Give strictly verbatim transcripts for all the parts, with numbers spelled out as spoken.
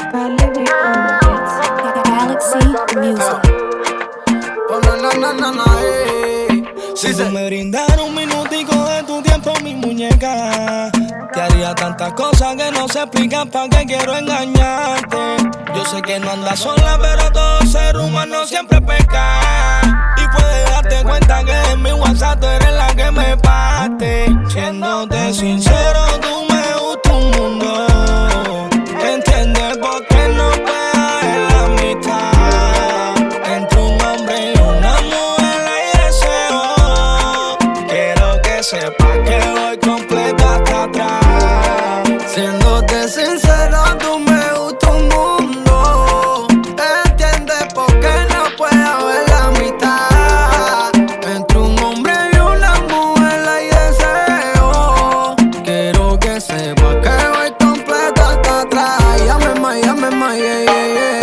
Valerie on the beats. Galaxy Music. Oh, na, na, na, na, na, eh. Si tú me brindaras un minutico de tu tiempo, mi muñeca, te haría tantas cosas que no se explican, pa' que quiero engañarte. Yo sé que no andas sola, pero todo ser humano siempre peca. Y puedes darte cuenta que en mi WhatsApp tú eres la que me parte. Siéndote sincero, tú me gustas un mundo. ¿Entiendes por qué no puede haber la mitad entre un hombre y una mujer? Hay deseo. Quiero que sepas que voy completo hasta atrás. Siéndote sincero, tú me gustas un mundo. ¿Entiendes por qué no puede haber la mitad entre un hombre y una mujer? Hay deseo. Quiero que sepas que voy completo hasta atrás. Llame más, llame más, yeah, yeah, yeah.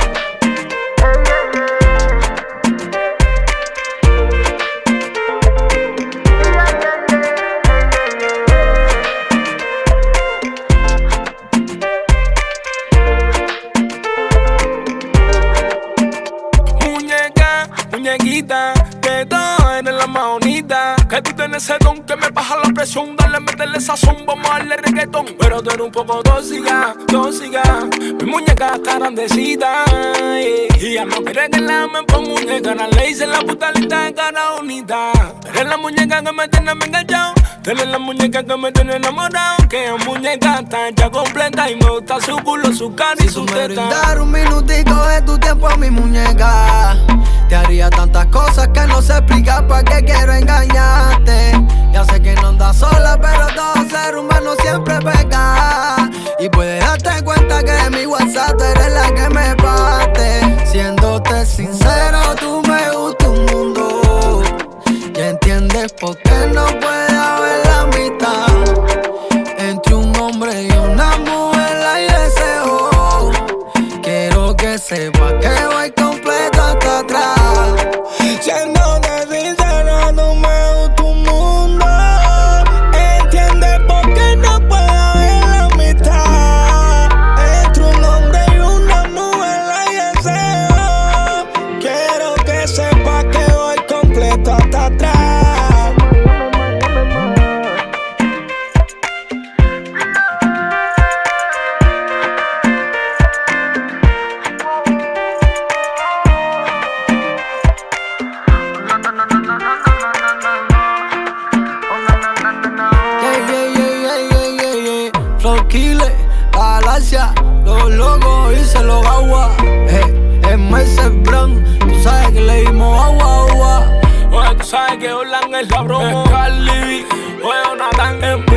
Muñeca, muñequita, que tú eres la más bonita. Que tú tienes ese don que me baja la presión. Dale, meterle sazón, vamos a darle reggaetón. Pero tú eres un poco tóxica, tóxica. Mi muñeca está grandecita, yeah. Y ya no quiere que la amen por muñeca. La le hice la puta lista de cara bonita. Eres la muñeca que me tiene enganchado. Tú eres la muñeca que me tiene enamorado. Que es muñeca está hecha completa. Y me gusta su culo, su cara y Si su tú me teta. brindaras un minutico de tu tiempo, mi muñeca, te haría tantas cosas que no sé explicar, pa' que quiero engañarte. Ya sé que no andas sola, pero todo ser humano siempre peca. Y puedes darte cuenta que en mi WhatsApp tú eres la que me parte. Siéndote sincero, tú me gustas un mundo. Ya entiendes por qué no puede haber la mitad entre un hombre y una mujer. Hay deseo. Quiero que sepa que voy completo hasta atrás. Siéndote sincero, tú me gusta un mundo. ¿Entiendes por qué no puede haber la mitad entre un hombre y una mujer? Hay deseo. Quiero que sepas que voy completo hasta atrás. Yeah, yeah, yeah, yeah, yeah, yeah, yeah. Flow Killer, la galaxia, los locos y se los agua. Eh, es Mercer Brown, tú sabes que le dimos agua, agua. Oye, tú sabes que Orlando es la broma. Es Carly B, oye, Jonathan es